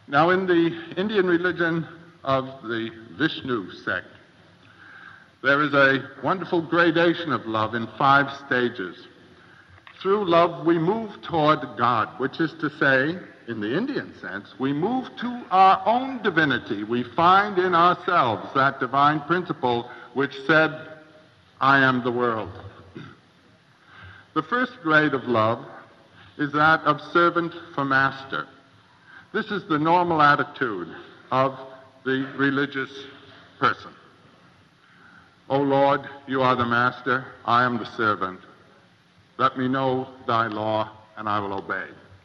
Now, in the Indian religion of the Vishnu sect, there is a wonderful gradation of love in 5 stages. Through love, we move toward God, which is to say, in the Indian sense, we move to our own divinity. We find in ourselves that divine principle which said, I am the world. The first grade of love is that of servant for master. This is the normal attitude of the religious person. O Lord, you are the master, I am the servant. Let me know thy law, and I will obey.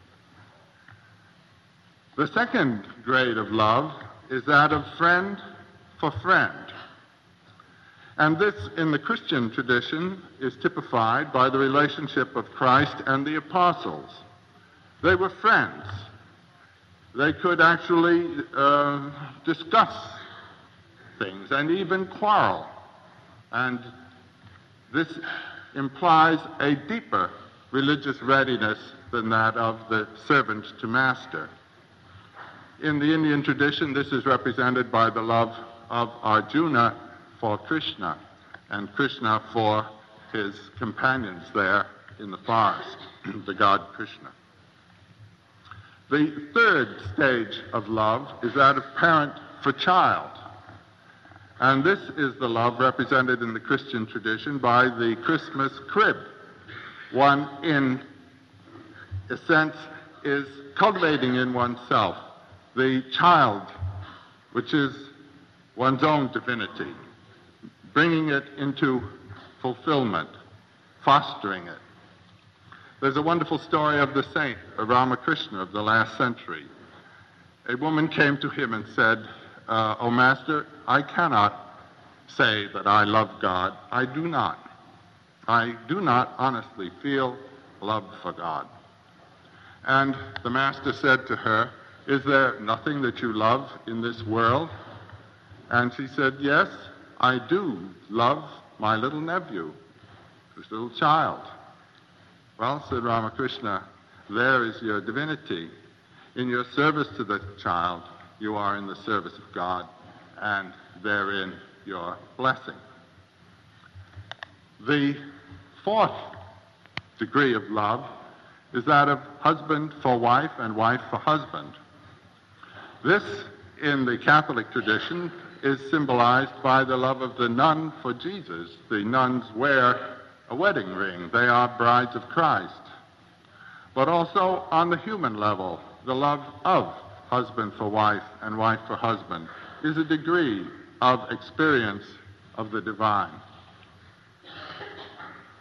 The second grade of love is that of friend for friend. And this, in the Christian tradition, is typified by the relationship of Christ and the apostles. They were friends. They could actually discuss things and even quarrel. And this implies a deeper religious readiness than that of the servant to master. In the Indian tradition, this is represented by the love of Arjuna for Krishna, and Krishna for his companions there in the forest, the god Krishna. The third stage of love is that of parent for child. And this is the love represented in the Christian tradition by the Christmas crib. One, in a sense, is cultivating in oneself the child, which is one's own divinity, bringing it into fulfillment, fostering it. There's a wonderful story of the saint, Ramakrishna, of the last century. A woman came to him and said, O Master, I cannot say that I love God. I do not. I do not honestly feel love for God. And the Master said to her, is there nothing that you love in this world? And she said, yes, I do love my little nephew, this little child. Well, said Ramakrishna, there is your divinity. In your service to the child, you are in the service of God, and therein your blessing. The fourth degree of love is that of husband for wife and wife for husband. This, in the Catholic tradition, is symbolized by the love of the nun for Jesus. The nuns wear a wedding ring. They are brides of Christ. But also on the human level, the love of husband for wife and wife for husband is a degree of experience of the divine.